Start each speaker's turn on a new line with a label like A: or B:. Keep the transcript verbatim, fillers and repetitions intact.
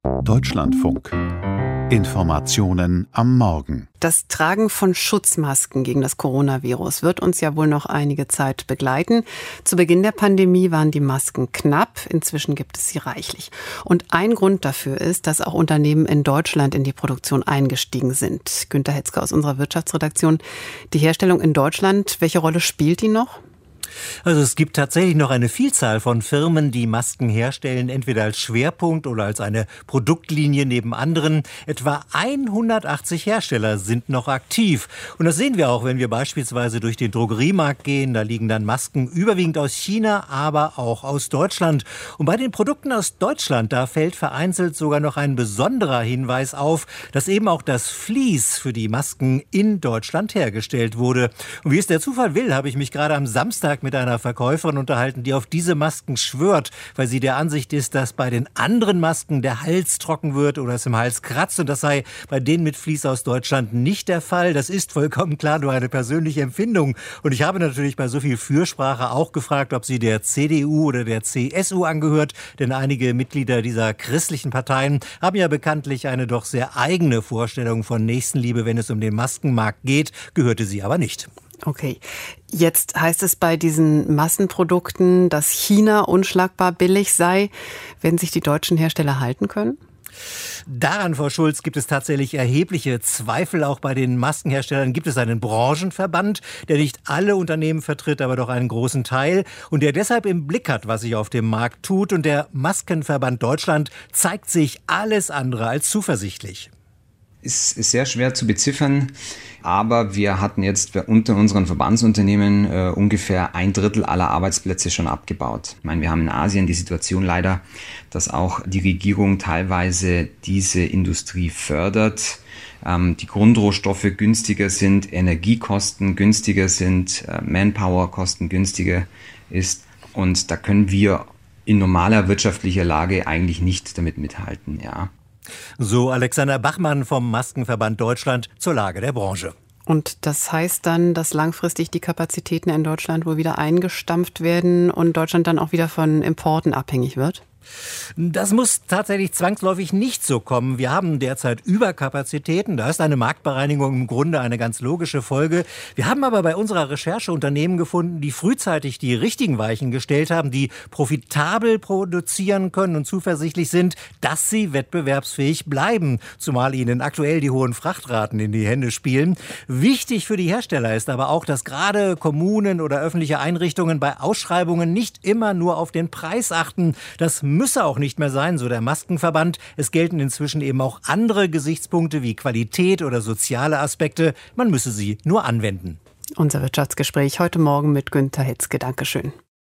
A: Deutschlandfunk. Informationen am Morgen.
B: Das Tragen von Schutzmasken gegen das Coronavirus wird uns ja wohl noch einige Zeit begleiten. Zu Beginn der Pandemie waren die Masken knapp, inzwischen gibt es sie reichlich. Und ein Grund dafür ist, dass auch Unternehmen in Deutschland in die Produktion eingestiegen sind. Günter Hetzke aus unserer Wirtschaftsredaktion. Die Herstellung in Deutschland, welche Rolle spielt die noch?
C: Also es gibt tatsächlich noch eine Vielzahl von Firmen, die Masken herstellen, entweder als Schwerpunkt oder als eine Produktlinie neben anderen. Etwa hundertachtzig Hersteller sind noch aktiv. Und das sehen wir auch, wenn wir beispielsweise durch den Drogeriemarkt gehen. Da liegen dann Masken überwiegend aus China, aber auch aus Deutschland. Und bei den Produkten aus Deutschland, da fällt vereinzelt sogar noch ein besonderer Hinweis auf, dass eben auch das Vlies für die Masken in Deutschland hergestellt wurde. Und wie es der Zufall will, habe ich mich gerade am Samstag mit einer Verkäuferin unterhalten, die auf diese Masken schwört, weil sie der Ansicht ist, dass bei den anderen Masken der Hals trocken wird oder es im Hals kratzt, und das sei bei denen mit Vlies aus Deutschland nicht der Fall. Das ist vollkommen klar nur eine persönliche Empfindung. Und ich habe natürlich bei so viel Fürsprache auch gefragt, ob sie der C D U oder der C S U angehört, denn einige Mitglieder dieser christlichen Parteien haben ja bekanntlich eine doch sehr eigene Vorstellung von Nächstenliebe, wenn es um den Maskenmarkt geht, gehörte sie aber nicht.
B: Okay, jetzt heißt es bei diesen Massenprodukten, dass China unschlagbar billig sei. Werden sich die deutschen Hersteller halten können?
C: Daran, Frau Schulz, gibt es tatsächlich erhebliche Zweifel. Auch bei den Maskenherstellern gibt es einen Branchenverband, der nicht alle Unternehmen vertritt, aber doch einen großen Teil und der deshalb im Blick hat, was sich auf dem Markt tut. Und der Maskenverband Deutschland zeigt sich alles andere als zuversichtlich.
D: Es ist sehr schwer zu beziffern, aber wir hatten jetzt unter unseren Verbandsunternehmen äh, ungefähr ein Drittel aller Arbeitsplätze schon abgebaut. Ich meine, wir haben in Asien die Situation leider, dass auch die Regierung teilweise diese Industrie fördert. Ähm, die Grundrohstoffe günstiger sind, Energiekosten günstiger sind, äh, Manpower-Kosten günstiger ist, und da können wir in normaler wirtschaftlicher Lage eigentlich nicht damit mithalten, ja.
C: So Alexander Bachmann vom Maskenverband Deutschland zur Lage der Branche.
B: Und das heißt dann, dass langfristig die Kapazitäten in Deutschland wohl wieder eingestampft werden und Deutschland dann auch wieder von Importen abhängig wird?
C: Das muss tatsächlich zwangsläufig nicht so kommen. Wir haben derzeit Überkapazitäten. Da ist eine Marktbereinigung im Grunde eine ganz logische Folge. Wir haben aber bei unserer Recherche Unternehmen gefunden, die frühzeitig die richtigen Weichen gestellt haben, die profitabel produzieren können und zuversichtlich sind, dass sie wettbewerbsfähig bleiben, zumal ihnen aktuell die hohen Frachtraten in die Hände spielen. Wichtig für die Hersteller ist aber auch, dass gerade Kommunen oder öffentliche Einrichtungen bei Ausschreibungen nicht immer nur auf den Preis achten. Das müsse auch nicht mehr sein, so der Maskenverband. Es gelten inzwischen eben auch andere Gesichtspunkte wie Qualität oder soziale Aspekte. Man müsse sie nur anwenden.
B: Unser Wirtschaftsgespräch heute Morgen mit Günter Hetzke. Dankeschön.